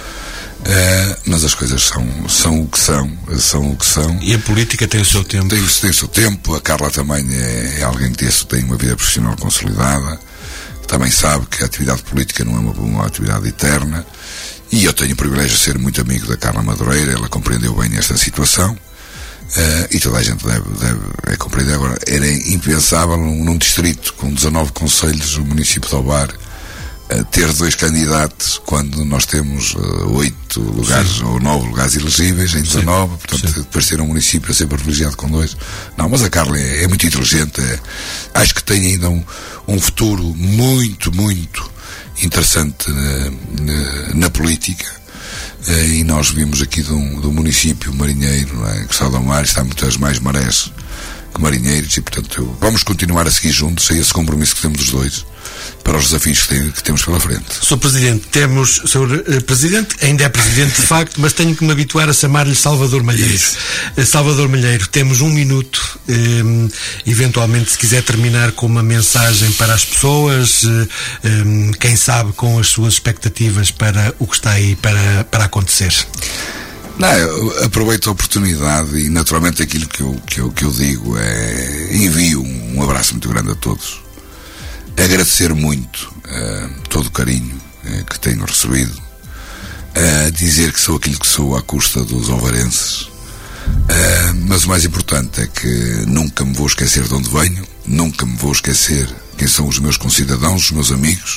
Uh, mas as coisas são, são o que são, são o que são. E a política tem o seu tempo. Tem, tem o seu tempo. A Carla também é, é alguém que tem, tem uma vida profissional consolidada. Também sabe que a atividade política não é uma, uma atividade eterna. E eu tenho o privilégio de ser muito amigo da Carla Madureira. Ela compreendeu bem esta situação. Uh, e toda a gente deve, deve é compreender. Agora, era impensável num, num distrito com dezanove concelhos, o município de Ovar, ter dois candidatos quando nós temos oito uh, lugares, sim, ou nove lugares elegíveis em dezanove, sim, portanto, sim, depois ter um município a ser privilegiado com dois. Não, mas a Carla é, é muito inteligente, é, acho que tem ainda um, um futuro muito, muito interessante na, na, na política. Uh, e nós vimos aqui do, do município marinheiro, não é? Que Sá do Mar está muitas mais marés que marinheiros, e portanto eu, vamos continuar a seguir juntos, é esse compromisso que temos os dois para os desafios que, tem, que temos pela frente. senhor Presidente, temos, senhor uh, Presidente, ainda é Presidente de facto, mas tenho que me habituar a chamar-lhe Salvador Malheiro. Uh, Salvador Malheiro, temos um minuto, um, eventualmente se quiser terminar com uma mensagem para as pessoas, uh, um, quem sabe com as suas expectativas para o que está aí para, para acontecer. Não, eu aproveito a oportunidade e naturalmente aquilo que eu, que eu, que eu digo é, envio um, um abraço muito grande a todos, agradecer muito uh, todo o carinho uh, que tenho recebido, uh, dizer que sou aquilo que sou à custa dos ovarenses, uh, mas o mais importante é que nunca me vou esquecer de onde venho, nunca me vou esquecer quem são os meus concidadãos, os meus amigos.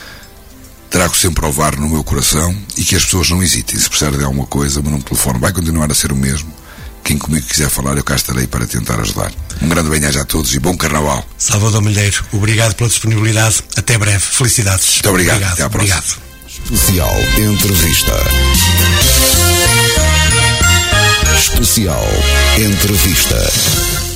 Trago sempre Ovar no meu coração e que as pessoas não hesitem. Se precisarem de alguma coisa, o meu número de telefone vai continuar a ser o mesmo. Quem comigo quiser falar, eu cá estarei para tentar ajudar. Um grande bem-aja a todos e bom Carnaval. Salvador Malheiro, obrigado pela disponibilidade. Até breve. Felicidades. Muito obrigado. obrigado. Até à próxima. Obrigado. Especial Entrevista. Especial Entrevista.